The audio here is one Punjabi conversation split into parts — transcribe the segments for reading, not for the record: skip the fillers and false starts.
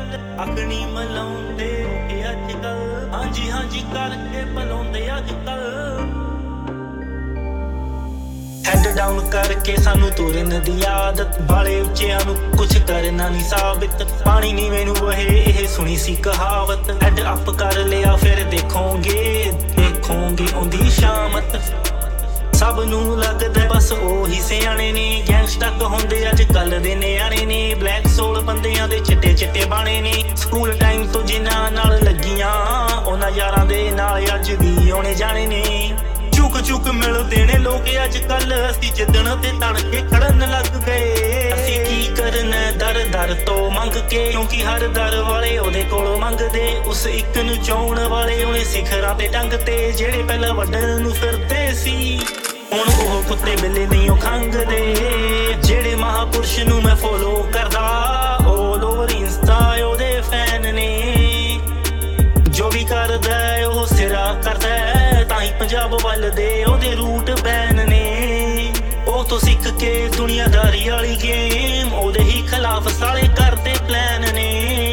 ਅਖਣੀ ਮਲਾਉਂਦੇ ਕਿ ਅੱਜ ਕੱਲ ਹਾਂਜੀ ਹਾਂਜੀ ਕਰਕੇ ਬੁਲਾਉਂਦੇ ਅੱਜ ਕੱਲ ਹੈਡ ਡਾਊਨ ਕਰਕੇ ਸਾਨੂੰ ਤੁਰਨ ਦੀ ਆਦਤ ਬਾਲੇ ਉੱਚਿਆਂ ਨੂੰ ਕੁਛ ਕਰਨਾ ਨਹੀਂ ਸਾਬਿਤ ਪਾਣੀ ਨੀ ਮੈਨੂੰ ਇਹ ਸੁਣੀ ਸੀ ਕਹਾਵਤ ਹੈਡ ਅਪ ਕਰ ਲਿਆ ਫਿਰ ਦੇਖੋਗੇ ਆਉਂਦੀ ਸ਼ਾਮਤ ਸਭ ਨੂੰ ਲੱਗਦਾ ਬਸ ਉਹੀ ਸਿਆਣੇ ਨੇ ਗੈਂਗਸਟਰ ਹੁੰਦੇ ਅੱਜ ਕੱਲ ਦੇ ਨਿਆਣੇ ਨੇ ਬਲੈਕ ਸੋਲ ਬੰਦਿਆਂ ਦੇ ਚਿੱਟੇ ਚਿੱਟੇ ਬਾਣੇ ਨੇ ਸਕੂਲ ਟਾਈਮ ਤੋਂ ਜਿਨ੍ਹਾਂ ਨਾਲ ਲੱਗੀਆਂ ਉਹਨਾਂ ਯਾਰਾਂ ਦੇ ਨਾਲ ਅੱਜ ਵੀ ਆਉਣੇ ਜਾਣੇ ਨੇ ਚੁੱਕ ਮਿਲਦੇ ਨੇ ਲੋਕ ਅੱਜ ਕੱਲ ਅਸੀਂ ਜਿੱਦਣ ਤੇ ਤੜਕੇ ਖੜਨ ਲੱਗ ਗਏ ਅਸੀਂ ਕੀ ਕਰਨਾ ਦਰ ਤੋਂ ਮੰਗ ਕੇ ਕਿਉਂਕਿ ਹਰ ਦਰ ਵਾਲੇ ਉਹਦੇ ਕੋਲੋਂ ਮੰਗਦੇ ਉਸ ਇੱਕ ਨੂੰ ਚਾਉਣ ਵਾਲੇ ਉਹਨੇ ਸਿਖਰਾਂ ਤੇ ਟੰਗ ਤੇ ਜਿਹੜੇ ਪਹਿਲਾਂ ਵੱਢਣ ਨੂੰ ਫਿਰਦੇ ਸੀ ਹੁਣ ਉਹ ਕੁੱਤੇ ਬਿੱਲੇ ਨਹੀਂ ਉਹ ਖੰਗਦੇ ਜਿਹੜੇ ਮਹਾਪੁਰਸ਼ ਨੂੰ ਮੈਂ ਫੋਲੋ ਕਰਦਾ ਆਲ ਓਵਰ ਇੰਸਟਾ ਉਹਦੇ ਫੈਨ ਨੇ ਜੋ ਵੀ ਕਰਦਾ ਉਹ ਸਿਰਾ ਕਰਦਾ ਤਾਂ ਹੀ ਪੰਜਾਬ ਵੱਲ ਦੇ ਉਹਦੇ ਰੂਟ ਬੈਨ ਨੇ ਉਹ ਤੋਂ ਸਿੱਖ ਕੇ ਦੁਨੀਆਦਾਰੀ ਵਾਲੀ ਗੇਮ ਉਹਦੇ ਹੀ ਖਿਲਾਫ ਸਾਲੇ ਕਰਦੇ ਪਲਾਨ ਨੇ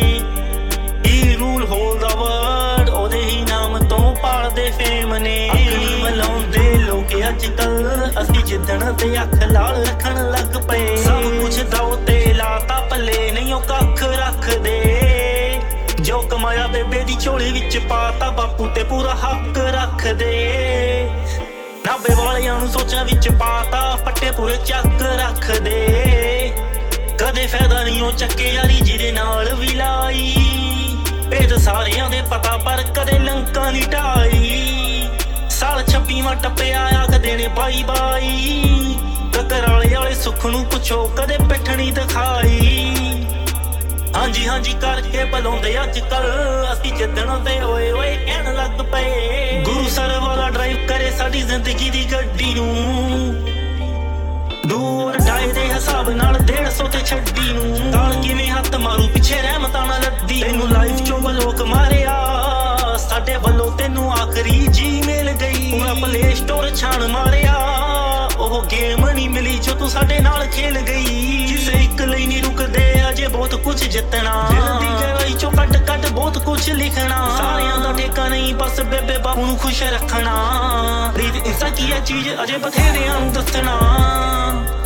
ਹੀ ਰੂਲ ਹੋਲ ਦਾ ਵਰਡ ਉਹਦੇ ਹੀ ਨਾਮ ਤੋਂ ਪਾਲਦੇ ਫੇਮ ਨੇ ਅਖਣੀ ਮਲਾਉਂਦੇ ਲੋਕ ਅੱਜ ਕੱਲ ਅਸੀਂ ਜਿੱਦਣ ਤੇ ਅੱਖ ਲਾਲ ਰੱਖਣ ਲੱਗ ਪਏ ਸਭ ਕੁਛ ਦਾਉ ਤੇ ਲਾਤਾ ਪੱਲੇ ਨਹੀਂ ਉਹ ਕੱਖ ਰੱਖਦੇ ਜੋ ਕਮਾਇਆ ਬੇਬੇ ਦੀ ਝੋਲੀ ਵਿੱਚ ਪਾਤਾ ਬਾਪੂ ਤੇ ਪੂਰਾ ਹੱਕ ਰੱਖਦੇ ਨਾਭੇ ਵਾਲਿਆਂ ਨੂੰ ਸੋਚਾਂ ਵਿੱਚ ਪਾਤਾ ਪੱਟੇ ਪੂਰੇ ਚੱਕ ਰੱਖਦੇ ਕਦੇ ਫਾਇਦਾ ਨਹੀਂ ਉਹ ਚੱਕੇ ਯਾਰੀ ਜਿਹਦੇ ਨਾਲ ਵੀ ਲਾਈ ਭੇਦ ਸਾਰਿਆਂ ਦੇ ਪਤਾ ਪਰ ਕਦੇ ਲੰਕਾ ਨਹੀਂ ਢਾਈ ਸਾਲ 26ਵਾਂ ਟੱਪਿਆ ਆਖਦੇ ਨੇ ਬਾਈ ਟੱਕਰ ਵਾਲੇ ਸੁੱਖ ਨੂੰ ਪੁੱਛੋ ਕਦੇ ਪਿੱਠ ਨਹੀਂ ਦਿਖਾਈ ਹਾਂਜੀ ਕਰਕੇ ਬੁਲਾਉਂਦੇ ਅੱਜ ਕੱਲ ਅਸੀਂ ਜਿੱਦਣ ਤੇ ਓਏ ਕਹਿਣ ਲੱਗ ਪਏ ਗੁਰੂ ਸਰ ਵਾਲਾ ਡਰਾਈਵ ਕਰੇ ਸਾਡੀ ਜ਼ਿੰਦਗੀ ਦੀ ਗੱਡੀ ਨੂੰ ਦੂਰ ਢਾਈ ਦੇ ਹਿਸਾਬ ਨਾਲ 150 ਤੇ ਛੱਡੀ ਨੂੰ ਤਾਲ ਕਿਵੇਂ ਹੱਥ ਮਾਰੂ ਪਿੱਛੇ ਰਹਿਮਤਾਂ ਨਾਲ ਲੱਦੀ ਤੈਨੂੰ ਲਾਈਫ ਚੋਂ ਬਲੋਕ ਮਾਰਿਆ ਸਾਡੇ ਵੱਲੋਂ ਤੈਨੂੰ ਆਖਰੀ ਜੀ ਮਿਲ ਗਈ ਪੂਰਾ ਪਲੇ ਸਟੋਰ ਛਾਣ ਮਾਰਿਆ ਉਹ ਗੇਮ ਨਹੀਂ ਮਿਲੀ ਜੋ ਤੂੰ ਸਾਡੇ ਨਾਲ ਖੇਲ ਗਈ ਕਿਸੇ ਇੱਕ ਲਈ ਨਹੀਂ ਰੁਕਦੇ ਅਜੇ ਬਹੁਤ ਕੁਝ ਜਿੱਤਣਾ ਦਿਲ ਦੀ ਗਹਿਰਾਈ ਚੋਂ ਕੱਢ ਬਹੁਤ ਕੁਝ ਲਿਖਣਾ ਸਾਰਿਆਂ ਦਾ ਠੇਕਾ ਨਹੀਂ ਬਸ ਬੇਬੇ ਬਾਪੂ ਨੂੰ ਖੁਸ਼ ਰੱਖਣਾ ਰੀਤ ਇਨਸਾਨ ਕੀ ਹੈ ਚੀਜ਼ ਅਜੇ ਬਥੇਰਿਆਂ ਨੂੰ ਦੱਸਣਾ